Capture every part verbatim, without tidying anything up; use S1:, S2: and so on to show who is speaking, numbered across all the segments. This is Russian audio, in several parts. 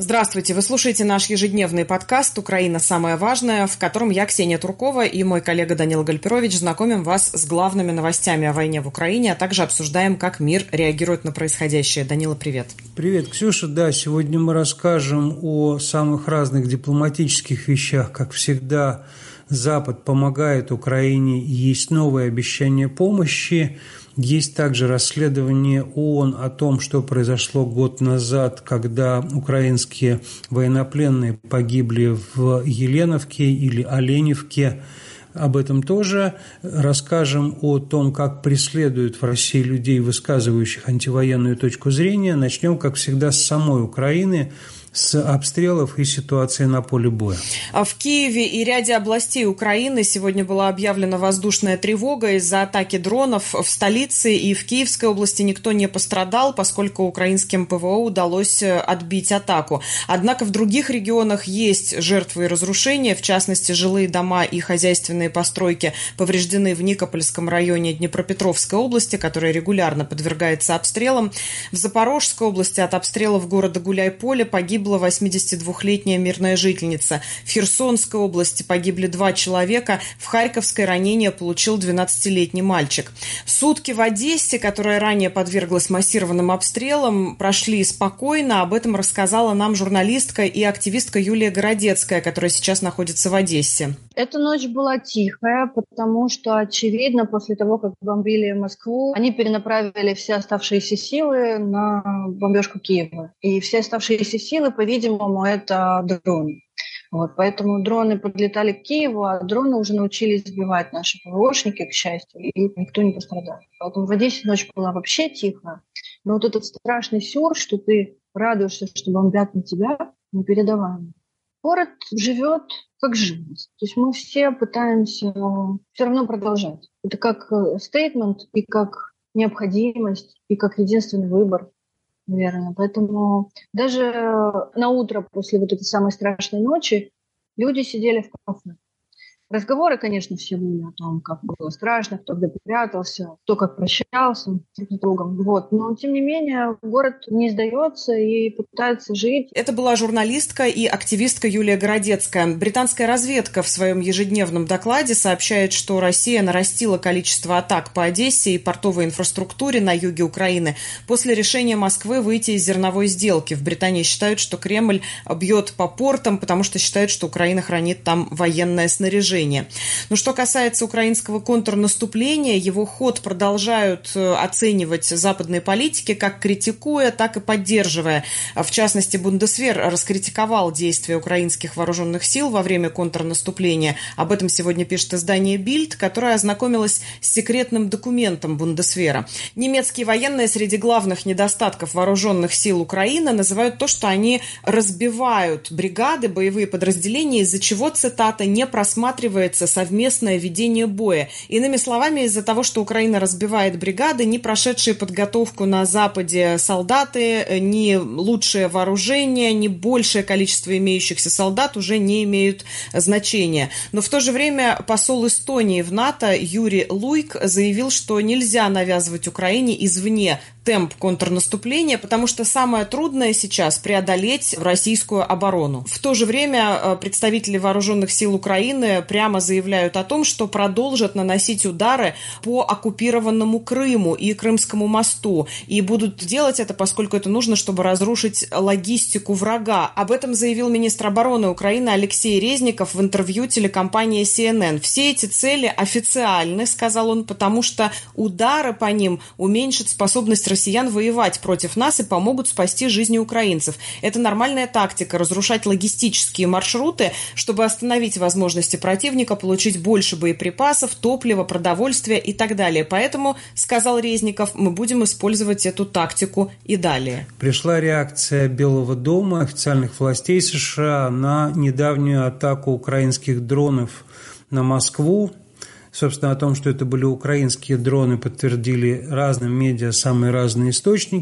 S1: Здравствуйте, вы слушаете наш ежедневный подкаст «Украина. Самое важное», в котором я, Ксения Туркова, и мой коллега Данила Гальперович знакомим вас с главными новостями о войне в Украине, а также обсуждаем, как мир реагирует на происходящее. Данила, привет.
S2: Привет, Ксюша. Да, сегодня мы расскажем о самых разных дипломатических вещах. Как всегда, Запад помогает Украине, и есть новые обещания помощи. Есть также расследование ООН о том, что произошло год назад, когда украинские военнопленные погибли в Еленовке или Оленевке. Об этом тоже расскажем, о том, как преследуют в России людей, высказывающих антивоенную точку зрения. Начнем, как всегда, с самой Украины, с обстрелов и ситуации на поле боя.
S1: В Киеве и ряде областей Украины сегодня была объявлена воздушная тревога из-за атаки дронов. В столице и в Киевской области никто не пострадал, поскольку украинским ПВО удалось отбить атаку. Однако в других регионах есть жертвы и разрушения. В частности, жилые дома и хозяйственные постройки повреждены в Никопольском районе Днепропетровской области, которая регулярно подвергается обстрелам. В Запорожской области от обстрелов города Гуляйполе погиб восьмидесятидвухлетняя мирная жительница. В Херсонской области погибли два человека. В Харьковской ранение получил двенадцатилетний мальчик. Сутки в Одессе, которая ранее подверглась массированным обстрелам, прошли спокойно. Об этом рассказала нам журналистка и активистка Юлия Городецкая, которая сейчас находится в Одессе.
S3: Эта ночь была тихая, потому что, очевидно, после того, как бомбили Москву, они перенаправили все оставшиеся силы на бомбежку Киева. И все оставшиеся силы, по-видимому, это дроны. Вот, поэтому дроны подлетали к Киеву, а дроны уже научились сбивать наши ПВОшники, к счастью, и никто не пострадал. Поэтому в Одессе ночь была вообще тихая. Но вот этот страшный сюр, что ты радуешься, что бомбят на тебя, непередаваемый. Город живет как жизнь. То есть мы все пытаемся все равно продолжать. Это как стейтмент и как необходимость, и как единственный выбор, наверное. Поэтому даже на утро после вот этой самой страшной ночи люди сидели в кафе. Разговоры, конечно, все были о том, как было страшно, кто где прятался, кто как прощался друг с другом. Вот. Но, тем не менее, город не сдается и пытается жить.
S1: Это была журналистка и активистка Юлия Городецкая. Британская разведка в своем ежедневном докладе сообщает, что Россия нарастила количество атак по Одессе и портовой инфраструктуре на юге Украины после решения Москвы выйти из зерновой сделки. В Британии считают, что Кремль бьет по портам, потому что считают, что Украина хранит там военное снаряжение. Но что касается украинского контрнаступления, его ход продолжают оценивать западные политики, как критикуя, так и поддерживая. В частности, Бундесвер раскритиковал действия украинских вооруженных сил во время контрнаступления. Об этом сегодня пишет издание Bild, которое ознакомилось с секретным документом Бундесвера. Немецкие военные среди главных недостатков вооруженных сил Украины называют то, что они разбивают бригады, боевые подразделения, из-за чего, цитата, не просматривают совместное ведение боя. Иными словами, из-за того, что Украина разбивает бригады, не прошедшие подготовку на Западе солдаты, ни лучшее вооружение, ни большее количество имеющихся солдат уже не имеют значения. Но в то же время посол Эстонии в НАТО Юрий Луик заявил, что нельзя навязывать Украине извне темп контрнаступления, потому что самое трудное сейчас преодолеть российскую оборону. В то же время представители вооруженных сил Украины прямо заявляют о том, что продолжат наносить удары по оккупированному Крыму и Крымскому мосту. И будут делать это, поскольку это нужно, чтобы разрушить логистику врага. Об этом заявил министр обороны Украины Алексей Резников в интервью телекомпании си эн эн. Все эти цели официальны, сказал он, потому что удары по ним уменьшат способность россиян воевать против нас и помогут спасти жизни украинцев. Это нормальная тактика – разрушать логистические маршруты, чтобы остановить возможности противника, получить больше боеприпасов, топлива, продовольствия и так далее. Поэтому, сказал Резников, мы будем использовать эту тактику и далее.
S2: Пришла реакция Белого дома, официальных властей США на недавнюю атаку украинских дронов на Москву. Собственно, о том, что это были украинские дроны, подтвердили разным медиа самые разные источники.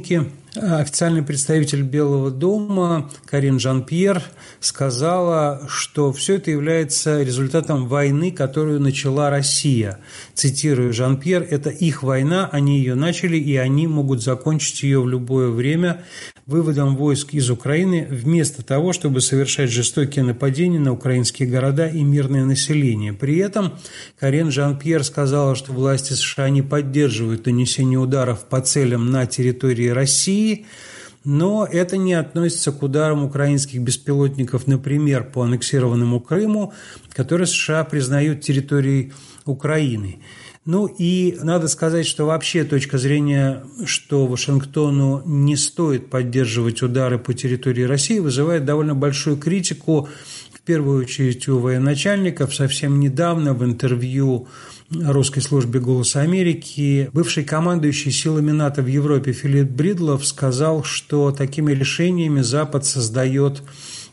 S2: официальный представитель Белого дома Карин Жан-Пьер сказала, что все это является результатом войны, которую начала Россия. Цитирую Жан-Пьер: «Это их война, они ее начали, и они могут закончить ее в любое время выводом войск из Украины, вместо того, чтобы совершать жестокие нападения на украинские города и мирное население». При этом Карин Жан-Пьер сказала, что власти США не поддерживают нанесение ударов по целям на территории России, но это не относится к ударам украинских беспилотников, например, по аннексированному Крыму, которые США признают территорией Украины. Ну и надо сказать, что вообще точка зрения, что Вашингтону не стоит поддерживать удары по территории России, вызывает довольно большую критику, в первую очередь у военачальников. Совсем недавно в интервью русской службе «Голос Америки» бывший командующий силами НАТО в Европе Филипп Бридлов сказал, что такими решениями Запад создает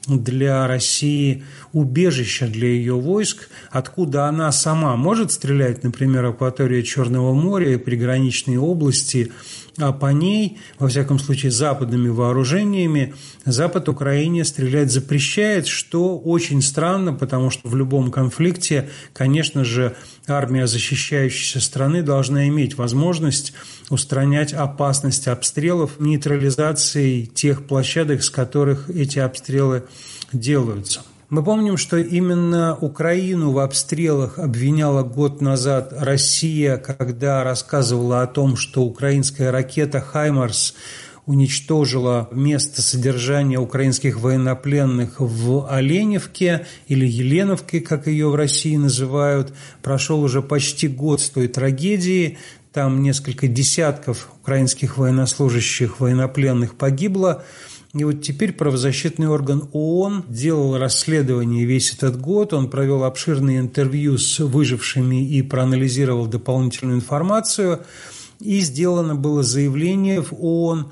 S2: для России убежище для ее войск, откуда она сама может стрелять, например, в акватории Черного моря и приграничные области, а по ней, во всяком случае, западными вооружениями Запад Украине стрелять запрещает, что очень странно, потому что в любом конфликте, конечно же, армия защищающейся страны должна иметь возможность устранять опасность обстрелов нейтрализацией тех площадок, с которых эти обстрелы делаются. Мы помним, что именно Украину в обстрелах обвиняла год назад Россия, когда рассказывала о том, что украинская ракета «Хаймарс» уничтожила место содержания украинских военнопленных в Оленевке или Еленовке, как ее в России называют. Прошел уже почти год с той трагедии. Там несколько десятков украинских военнослужащих, военнопленных погибло. И вот теперь правозащитный орган ООН делал расследование весь этот год. Он провел обширные интервью с выжившими и проанализировал дополнительную информацию. И сделано было заявление в ООН,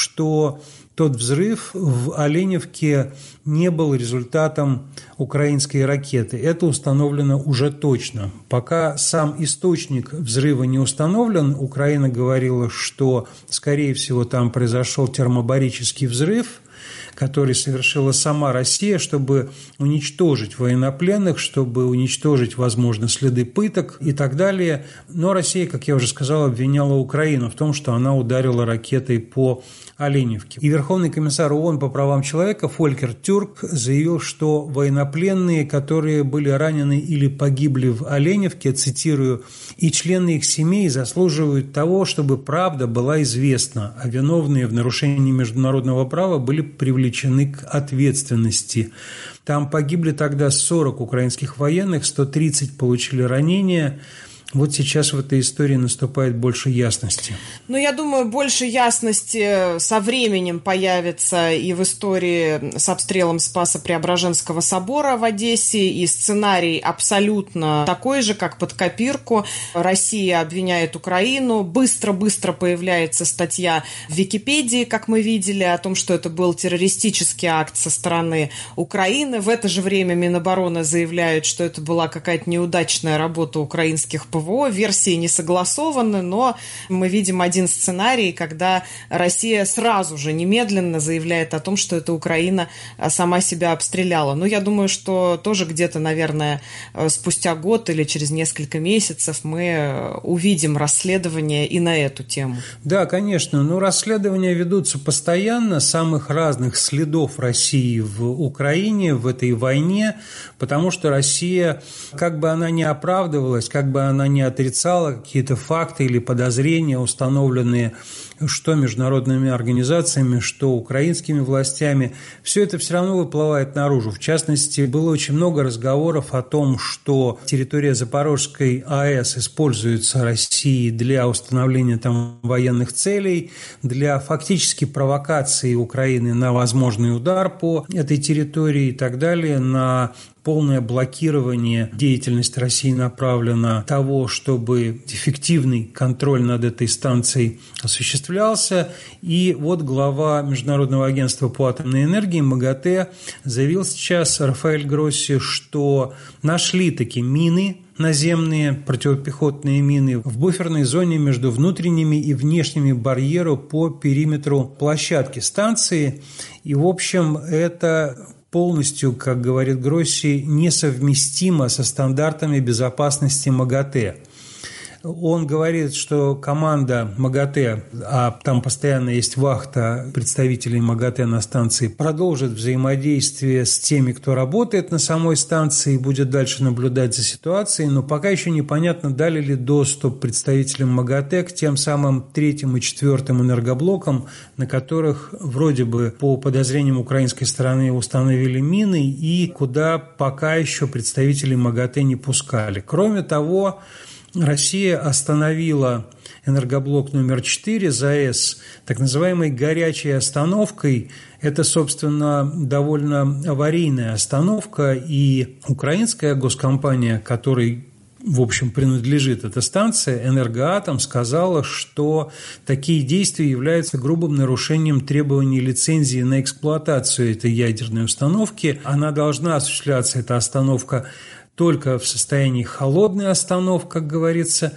S2: что тот взрыв в Оленевке не был результатом украинской ракеты. Это установлено уже точно. Пока сам источник взрыва не установлен, Украина говорила, что, скорее всего, там произошел термобарический взрыв, который совершила сама Россия, чтобы уничтожить военнопленных, чтобы уничтожить, возможно, следы пыток и так далее. Но Россия, как я уже сказал, обвиняла Украину в том, что она ударила ракетой по Оленевке. И Верховный комиссар ООН по правам человека Фолькер Тюрк заявил, что военнопленные, которые были ранены или погибли в Оленевке, цитирую, «и члены их семей заслуживают того, чтобы правда была известна, а виновные в нарушении международного права были привлечены к ответственности». Там погибли тогда сорок украинских военных, сто тридцать получили ранения. Вот сейчас в этой истории наступает больше ясности.
S1: Ну, я думаю, больше ясности со временем появится и в истории с обстрелом Спасо-Преображенского собора в Одессе, и сценарий абсолютно такой же, как под копирку. Россия обвиняет Украину, быстро-быстро появляется статья в Википедии, как мы видели, о том, что это был террористический акт со стороны Украины. В это же время Минобороны заявляют, что это была какая-то неудачная работа украинских ПВО. Версии не согласованы, но мы видим один сценарий, когда Россия сразу же, немедленно заявляет о том, что это Украина сама себя обстреляла. Но я думаю, что тоже где-то, наверное, спустя год или через несколько месяцев мы увидим расследование и на эту тему.
S2: Да, конечно, но расследования ведутся постоянно, самых разных следов России в Украине, в этой войне, потому что Россия, как бы она ни оправдывалась, как бы она не отрицала какие-то факты или подозрения, установленные что международными организациями, что украинскими властями, все это все равно выплывает наружу. В частности, было очень много разговоров о том, что территория Запорожской АЭС используется Россией для установления там военных целей, для фактически провокации Украины на возможный удар по этой территории и так далее, на полное блокирование деятельности России направлено того, чтобы эффективный контроль над этой станцией осуществлялся. И вот глава Международного агентства по атомной энергии МАГАТЭ заявил сейчас, Рафаэль Гросси, что нашли такие мины, наземные противопехотные мины в буферной зоне между внутренними и внешними барьерами по периметру площадки станции. И, в общем, это полностью, как говорит Гросси, несовместимо со стандартами безопасности МАГАТЭ. Он говорит, что команда МАГАТЭ, а там постоянно есть вахта представителей МАГАТЭ на станции, продолжит взаимодействие с теми, кто работает на самой станции, и будет дальше наблюдать за ситуацией, но пока еще непонятно, дали ли доступ представителям МАГАТЭ к тем самым третьим и четвертым энергоблокам, на которых вроде бы по подозрениям украинской стороны установили мины и куда пока еще представителей МАГАТЭ не пускали. Кроме того, Россия остановила энергоблок номер четыре ЗАЭС так называемой горячей остановкой. Это, собственно, довольно аварийная остановка, и украинская госкомпания, которой, в общем, принадлежит эта станция, «Энергоатом», сказала, что такие действия являются грубым нарушением требований лицензии на эксплуатацию этой ядерной установки. Она должна осуществляться, эта остановка, только в состоянии холодной остановки, как говорится,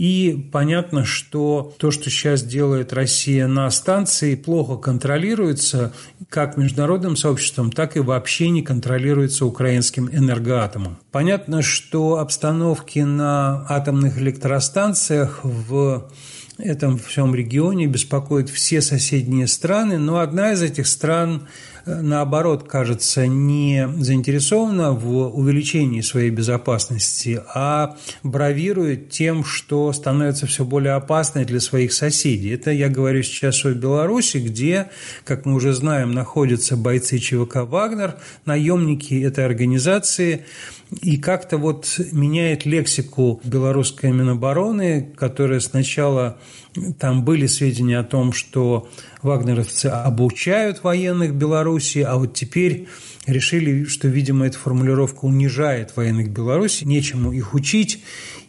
S2: и понятно, что то, что сейчас делает Россия на станции, плохо контролируется как международным сообществом, так и вообще не контролируется украинским «Энергоатомом». Понятно, что обстановки на атомных электростанциях в этом всем регионе беспокоит все соседние страны, но одна из этих стран, наоборот, кажется, не заинтересована в увеличении своей безопасности, а бравирует тем, что становится все более опасной для своих соседей. Это я говорю сейчас о Беларуси, где, как мы уже знаем, находятся бойцы ЧВК «Вагнер», наемники этой организации, и как-то вот меняет лексику белорусской Минобороны, которая сначала, там были сведения о том, что вагнеровцы обучают военных Беларуси, а вот теперь решили, что, видимо, эта формулировка унижает военных Беларуси, нечему их учить,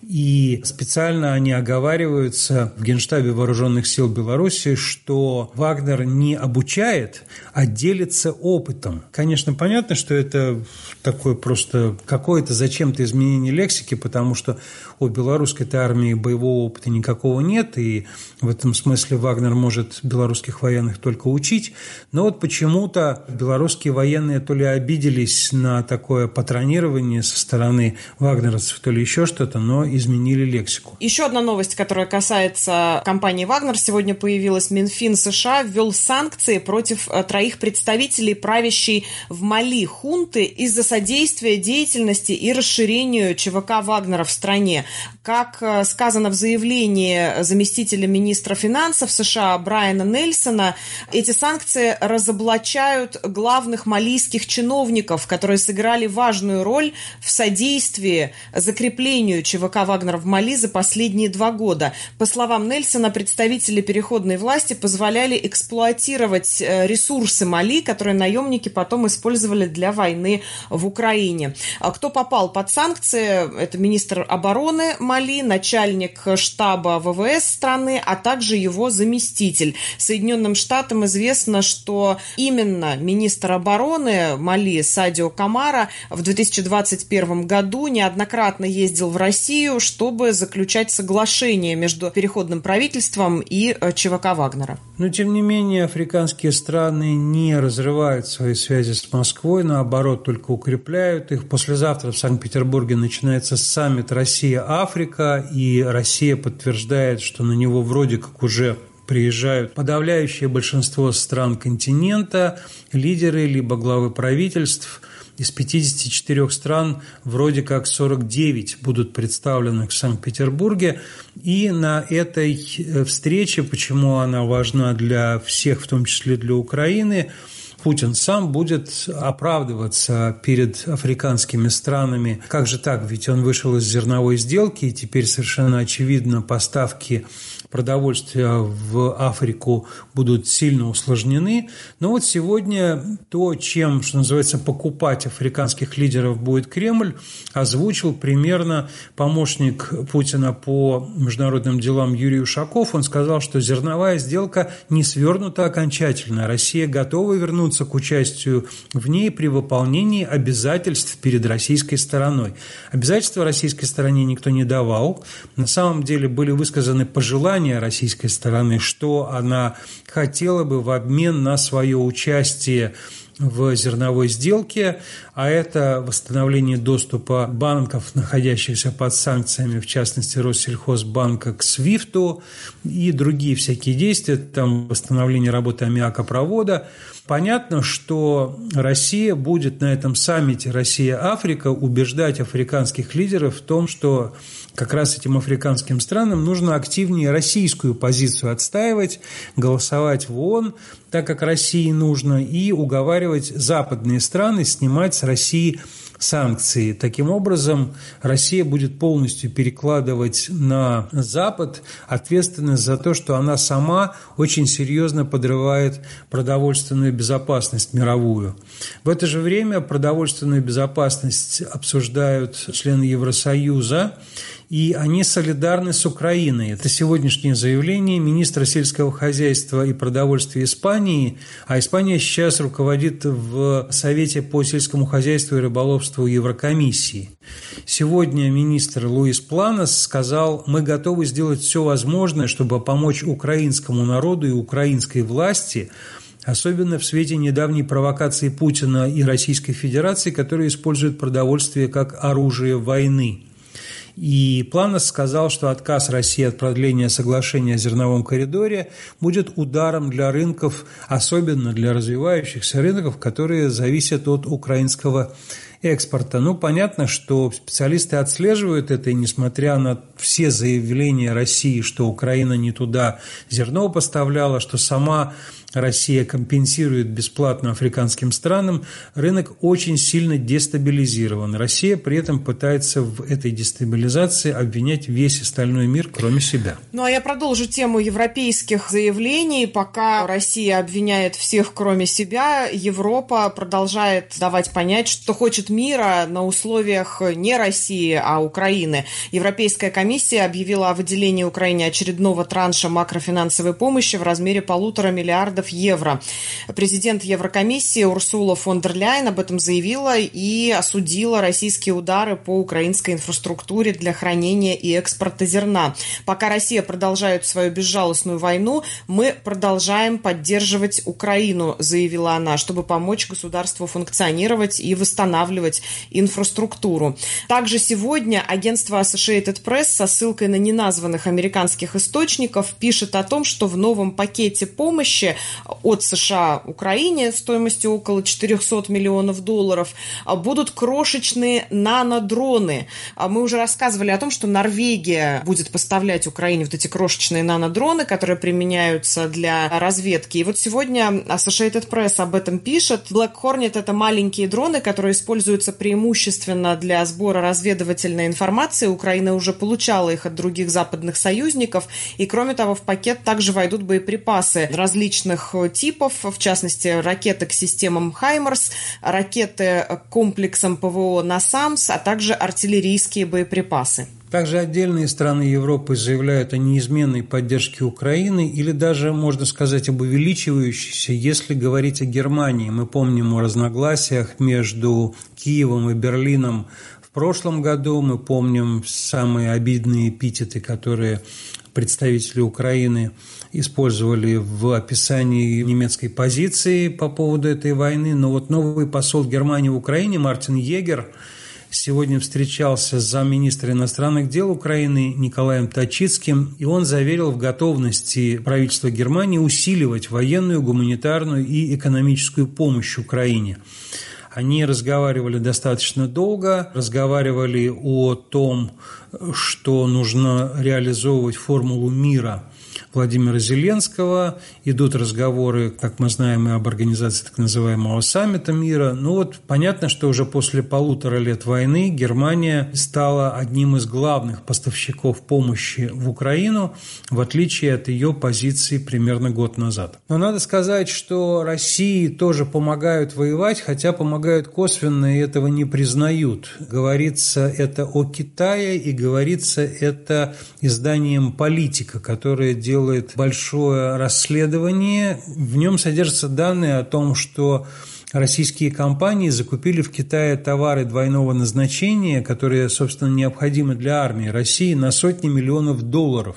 S2: и специально они оговариваются в Генштабе Вооруженных сил Беларуси, что Вагнер не обучает, а делится опытом. Конечно, понятно, что это такое просто какое-то зачем-то изменение лексики, потому что у белорусской армии боевого опыта никакого нет, и в этом смысле Вагнер может белорусских военных только учить. Но вот почему-то белорусские военные то ли обиделись на такое патронирование со стороны вагнеровцев, то ли еще что-то, но изменили лексику.
S1: Еще одна новость, которая касается компании «Вагнер», сегодня появилась. Минфин США ввел санкции против троих представителей правящей в Мали хунты из-за содействия деятельности и расширению ЧВК «Вагнера» в стране. Как сказано в заявлении заместителя министра финансов США Брайана Нельсона, эти санкции разоблачают главных малийских чиновников, которые сыграли важную роль в содействии закреплению ЧВК «Вагнер» в Мали за последние два года. По словам Нельсона, представители переходной власти позволяли эксплуатировать ресурсы Мали, которые наемники потом использовали для войны в Украине. Кто попал под санкции? Это министр обороны Мали, начальник штаба ВВС страны, а также его заместитель. Соединенным Штатам известно, что именно министр обороны Мали Садио Камара в две тысячи двадцать первом году неоднократно ездил в Россию, чтобы заключать соглашение между переходным правительством и ЧВК «Вагнера».
S2: Но, тем не менее, африканские страны не разрывают свои связи с Москвой, наоборот, только укрепляют их. Послезавтра в Санкт-Петербурге начинается саммит «Россия-Африка», и Россия подтверждает, что на него вроде как уже приезжают подавляющее большинство стран континента, лидеры либо главы правительств. Из пятидесяти четырёх стран вроде как сорок девять будут представлены в Санкт-Петербурге. И на этой встрече, почему она важна для всех, в том числе для Украины, Путин сам будет оправдываться перед африканскими странами. Как же так? Ведь он вышел из зерновой сделки, и теперь совершенно очевидно поставки продовольствия в Африку будут сильно усложнены. Но вот сегодня то, чем, что называется, покупать африканских лидеров будет Кремль, озвучил примерно помощник Путина по международным делам Юрий Ушаков. Он сказал, что зерновая сделка не свернута окончательно. Россия готова вернуться к участию в ней при выполнении обязательств перед российской стороной. Обязательства российской стороне никто не давал. На самом деле были высказаны пожелания российской стороны, что она хотела бы в обмен на свое участие в зерновой сделке, а это восстановление доступа банков, находящихся под санкциями, в частности Россельхозбанка, к свифту и другие всякие действия, там восстановление работы аммиакопровода. Понятно, что Россия будет на этом саммите «Россия-Африка» убеждать африканских лидеров в том, что как раз этим африканским странам нужно активнее российскую позицию отстаивать, голосовать в ООН, так как России нужно, и уговаривать западные страны снимать с России санкции. Таким образом, Россия будет полностью перекладывать на Запад ответственность за то, что она сама очень серьезно подрывает продовольственную безопасность мировую. В это же время продовольственную безопасность обсуждают члены Евросоюза, и они солидарны с Украиной. Это сегодняшнее заявление министра сельского хозяйства и продовольствия Испании, а Испания сейчас руководит в Совете по сельскому хозяйству и рыболовству Еврокомиссии. Сегодня министр Луис Планос сказал: мы готовы сделать все возможное, чтобы помочь украинскому народу и украинской власти, особенно в свете недавней провокации Путина и Российской Федерации, которые используют продовольствие как оружие войны. И Планос сказал, что отказ России от продления соглашения о зерновом коридоре будет ударом для рынков, особенно для развивающихся рынков, которые зависят от украинского экспорта. Ну, понятно, что специалисты отслеживают это, и несмотря на все заявления России, что Украина не туда зерно поставляла, что сама Россия компенсирует бесплатно африканским странам, рынок очень сильно дестабилизирован. Россия при этом пытается в этой дестабилизации обвинять весь остальной мир, кроме себя.
S1: Ну, а я продолжу тему европейских заявлений. Пока Россия обвиняет всех, кроме себя, Европа продолжает давать понять, что хочет мира на условиях не России, а Украины. Европейская комиссия объявила о выделении Украине очередного транша макрофинансовой помощи в размере полутора миллиардов евро. Президент Еврокомиссии Урсула фон дер Ляйен об этом заявила и осудила российские удары по украинской инфраструктуре для хранения и экспорта зерна. Пока Россия продолжает свою безжалостную войну, мы продолжаем поддерживать Украину, заявила она, чтобы помочь государству функционировать и восстанавливать инфраструктуру. Также сегодня агентство Associated Press со ссылкой на неназванных американских источников пишет о том, что в новом пакете помощи от США Украине стоимостью около четыреста миллионов долларов будут крошечные нанодроны. Мы уже рассказывали о том, что Норвегия будет поставлять Украине вот эти крошечные нанодроны, которые применяются для разведки. И вот сегодня Associated Press об этом пишет. Black Hornet — это маленькие дроны, которые используются преимущественно для сбора разведывательной информации. Украина уже получала их от других западных союзников. И кроме того, в пакет также войдут боеприпасы различных типов, в частности, ракеты к системам «Хаймарс», ракеты к комплексам ПВО «Насамс», а также артиллерийские боеприпасы.
S2: Также отдельные страны Европы заявляют о неизменной поддержке Украины или даже, можно сказать, об увеличивающейся, если говорить о Германии. Мы помним о разногласиях между Киевом и Берлином в прошлом году, мы помним самые обидные эпитеты, которые представители Украины использовали в описании немецкой позиции по поводу этой войны. Но вот новый посол Германии в Украине Мартин Егер сегодня встречался с замминистра иностранных дел Украины Николаем Точицким, и он заверил в готовности правительства Германии усиливать военную, гуманитарную и экономическую помощь Украине. Они разговаривали достаточно долго, разговаривали о том, что нужно реализовывать формулу мира Владимира Зеленского. Идут разговоры, как мы знаем, и об организации так называемого саммита мира. Ну вот понятно, что уже после полутора лет войны Германия стала одним из главных поставщиков помощи в Украину, в отличие от ее позиции примерно год назад. Но надо сказать, что России тоже помогают воевать, хотя помогают косвенно и этого не признают. Говорится это о Китае и говорится это изданием «Политика», которое делает большое расследование. В нем содержатся данные о том, что российские компании закупили в Китае товары двойного назначения, которые, собственно, необходимы для армии России, на сотни миллионов долларов.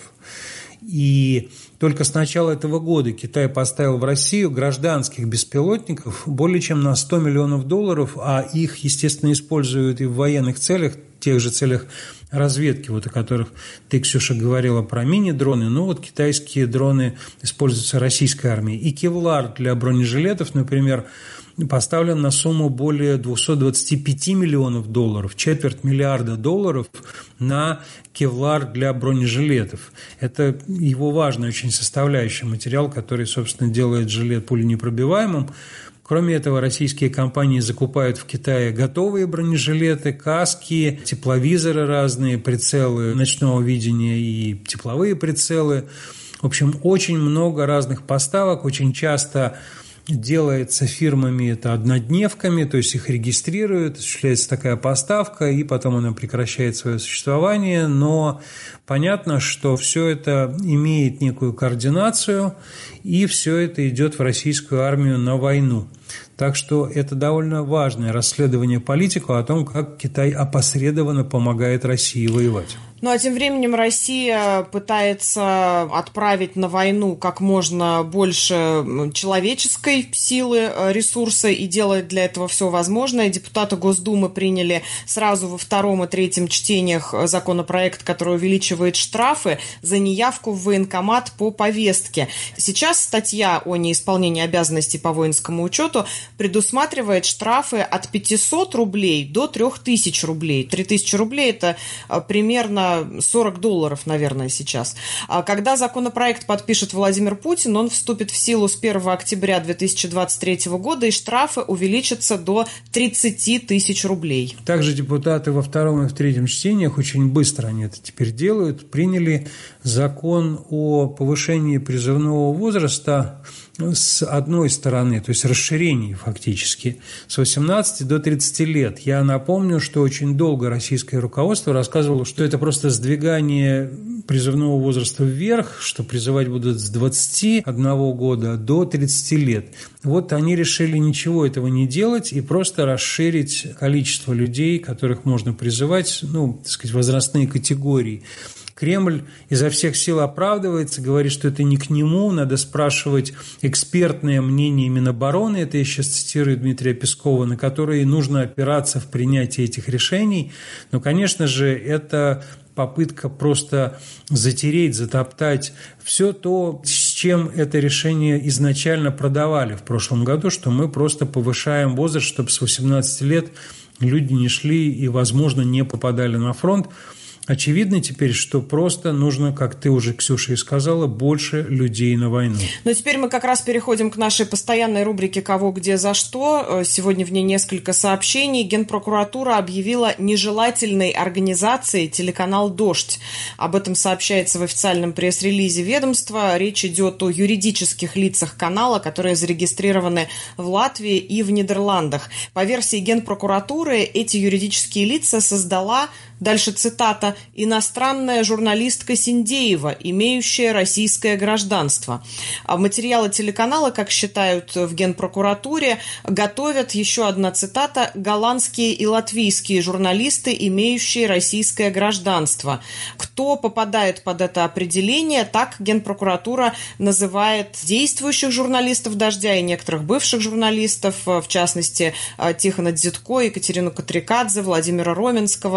S2: И только с начала этого года Китай поставил в Россию гражданских беспилотников более чем на сто миллионов долларов, а их, естественно, используют и в военных целях, тех же целях разведки, вот о которых ты, Ксюша, говорила про мини-дроны. Ну вот китайские дроны используются российской армией. И кевлар для бронежилетов, например, поставлен на сумму более двести двадцать пять миллионов долларов, четверть миллиарда долларов на кевлар для бронежилетов. Это его важная очень составляющая, материал, который, собственно, делает жилет пуленепробиваемым. Кроме этого, российские компании закупают в Китае готовые бронежилеты, каски, тепловизоры разные, прицелы ночного видения и тепловые прицелы. В общем, очень много разных поставок, очень часто делается фирмами это однодневками, то есть их регистрируют, осуществляется такая поставка, и потом она прекращает свое существование, но понятно, что все это имеет некую координацию, и все это идет в российскую армию на войну. Так что это довольно важное расследование «Политику» о том, как Китай опосредованно помогает России воевать.
S1: Ну а тем временем Россия пытается отправить на войну как можно больше человеческой силы, ресурса, и делает для этого все возможное. Депутаты Госдумы приняли сразу во втором и третьем чтениях законопроект, который увеличивает штрафы за неявку в военкомат по повестке. Сейчас статья о неисполнении обязанностей по воинскому учету предусматривает штрафы от пятисот рублей до трех тысяч рублей. три тысячи рублей – это примерно сорок долларов, наверное, сейчас. Когда законопроект подпишет Владимир Путин, он вступит в силу с первого октября две тысячи двадцать третьего года, и штрафы увеличатся до тридцати тысяч рублей.
S2: Также депутаты во втором и в третьем чтениях, очень быстро они это теперь делают, приняли закон о повышении призывного возраста с одной стороны, то есть расширении фактически, с восемнадцати до тридцати лет. Я напомню, что очень долго российское руководство рассказывало, что это просто сдвигание призывного возраста вверх, что призывать будут с двадцати одного года до тридцати лет. Вот они решили ничего этого не делать и просто расширить количество людей, которых можно призывать, ну, так сказать, возрастные категории. Кремль изо всех сил оправдывается, говорит, что это не к нему, надо спрашивать экспертное мнение Минобороны, это я сейчас цитирую Дмитрия Пескова, на которые нужно опираться в принятии этих решений. Но, конечно же, это попытка просто затереть, затоптать все то, с чем это решение изначально продавали в прошлом году, что мы просто повышаем возраст, чтобы с восемнадцати лет люди не шли и, возможно, не попадали на фронт. Очевидно теперь, что просто нужно, как ты уже, Ксюша, и сказала, больше людей на войну.
S1: Но теперь мы как раз переходим к нашей постоянной рубрике «Кого, где, за что». Сегодня в ней несколько сообщений. Генпрокуратура объявила нежелательной организацией телеканал «Дождь». Об этом сообщается в официальном пресс-релизе ведомства. Речь идет о юридических лицах канала, которые зарегистрированы в Латвии и в Нидерландах. По версии Генпрокуратуры, эти юридические лица создала, дальше цитата, «иностранная журналистка Синдеева, имеющая российское гражданство». А материалы телеканала, как считают в Генпрокуратуре, готовят, еще одна цитата, «голландские и латвийские журналисты, имеющие российское гражданство». Кто попадает под это определение, так Генпрокуратура называет действующих журналистов «Дождя» и некоторых бывших журналистов, в частности, Тихона Дзитко, Екатерину Катрикадзе, Владимира Роменского, Анну Манскую,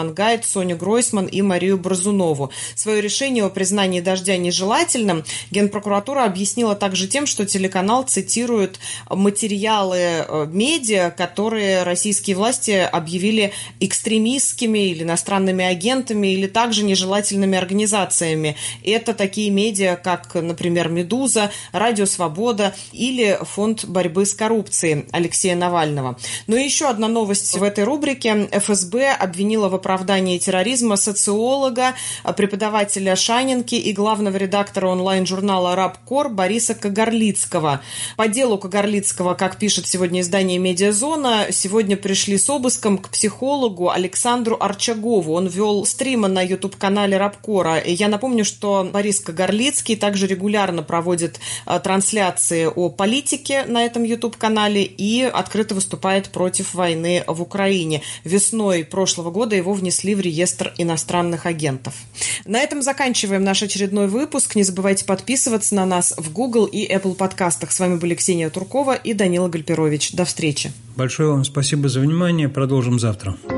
S1: Мангайт, Соню Гройсман и Марию Борзунову. Свое решение о признании «Дождя» нежелательным Генпрокуратура объяснила также тем, что телеканал цитирует материалы медиа, которые российские власти объявили экстремистскими или иностранными агентами, или также нежелательными организациями. Это такие медиа, как, например, «Медуза», «Радио Свобода» или Фонд борьбы с коррупцией Алексея Навального. Но еще одна новость в этой рубрике. эф эс бэ обвинила в оправдании терроризма социолога, преподавателя Шанинки и главного редактора онлайн-журнала «Рабкор» Бориса Кагарлицкого. По делу Кагарлицкого, как пишет сегодня издание «Медиазона», сегодня пришли с обыском к психологу Александру Арчагову. Он вел стримы на ютуб-канале «Рабкора». И я напомню, что Борис Кагарлицкий также регулярно проводит трансляции о политике на этом ютуб-канале и открыто выступает против войны в Украине. Весной прошлого года его внесли в реестр иностранных агентов. На этом заканчиваем наш очередной выпуск. Не забывайте подписываться на нас в Google и Apple подкастах. С вами были Ксения Туркова и Данила Гальперович. До встречи.
S2: Большое вам спасибо за внимание. Продолжим завтра.